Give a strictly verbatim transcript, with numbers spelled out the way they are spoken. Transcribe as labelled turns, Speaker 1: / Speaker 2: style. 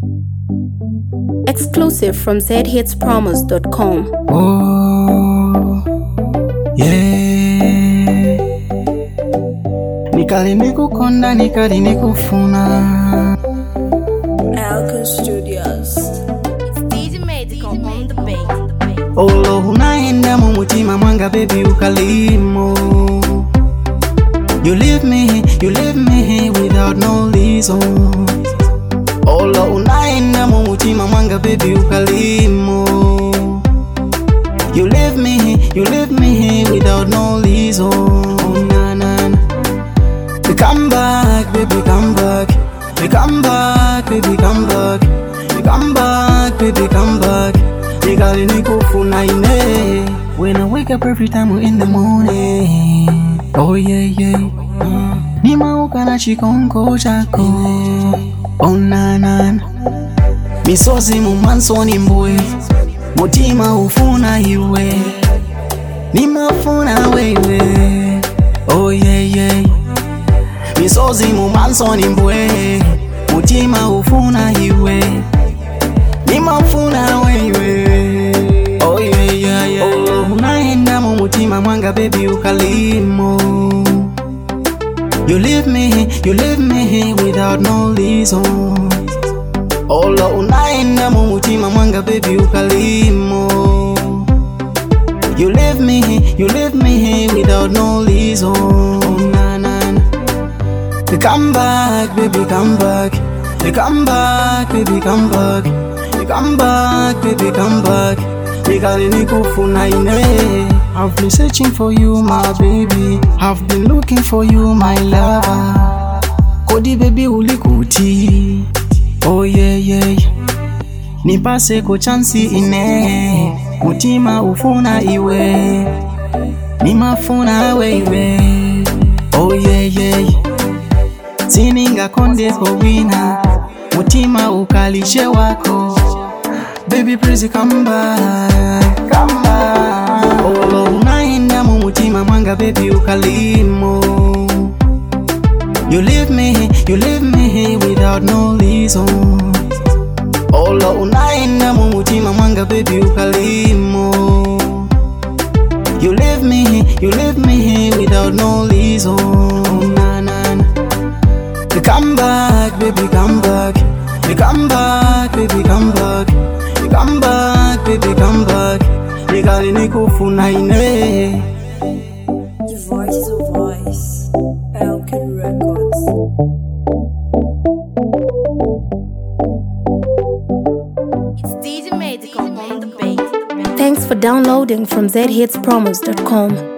Speaker 1: Exclusive from z hits promos dot com.
Speaker 2: Oh, yeah. Nikali nikukonda, nikali nikufuna.
Speaker 3: Alka Studios.
Speaker 1: It's D J Medical on the beat.
Speaker 2: Olo unaenda mu mutima mwanga baby ukalimo. You leave me, you leave me without no reason. Olo unaenda mu mutima mwanga baby ukalimo. You leave me, you leave me without no reason. Oh, na, na, na. Come back, baby, come back. Come back, baby, come back. Come back, baby, come back. Nikali nikufuna ine. When I wake up every time in the morning. Oh yeah, yeah. Uh, nimauka na chikonko chako. Oh na na na. Misozi mumansoni mbwe. Mutima ufuna iwe. Nimafuna wewe. Oh yeah, yeah. Misozi mumansoni mbwe. Mutima ufuna iwe. Nimafuna wewe. Oh yeah, yeah, yeah. Oh, unaenda mu mutima mwanga baby ukalimo. You leave me, you leave me without no reason. Olo unaenda mu mutima mwanga baby ukalimo. You leave me, you leave me without no reason. Oh, na, na, na. Come back, baby, come back. Come back, baby, come back. Come back, baby, come back. Nikali nikufuna ine. I've been searching for you, my baby. I've been looking for you, my lover. Kodi baby ulikuti. Oh yeah, yeah. Nipase ko chansi ine. Mutima ufuna iwe. Nimafuna wewe. Oh yeah, yeah. Sininga konde ko wina. Mutima ukalishe wako. Baby please come back. Come back. Olo unaenda mu mutima mwanga baby ukalimo. You leave me, you leave me without no reason. Olo unaenda mu mutima mwanga baby ukalimo. You leave me, you leave me without no reason. Oh, na, na, na. Come back, baby, come back. Come back, baby, come back. Come back, baby, come back. Nikali nikufuna ine.
Speaker 3: Your voice is a voice. Alka Records.
Speaker 1: It's D J Medical on the beat. Thanks for downloading from z hits promos dot com.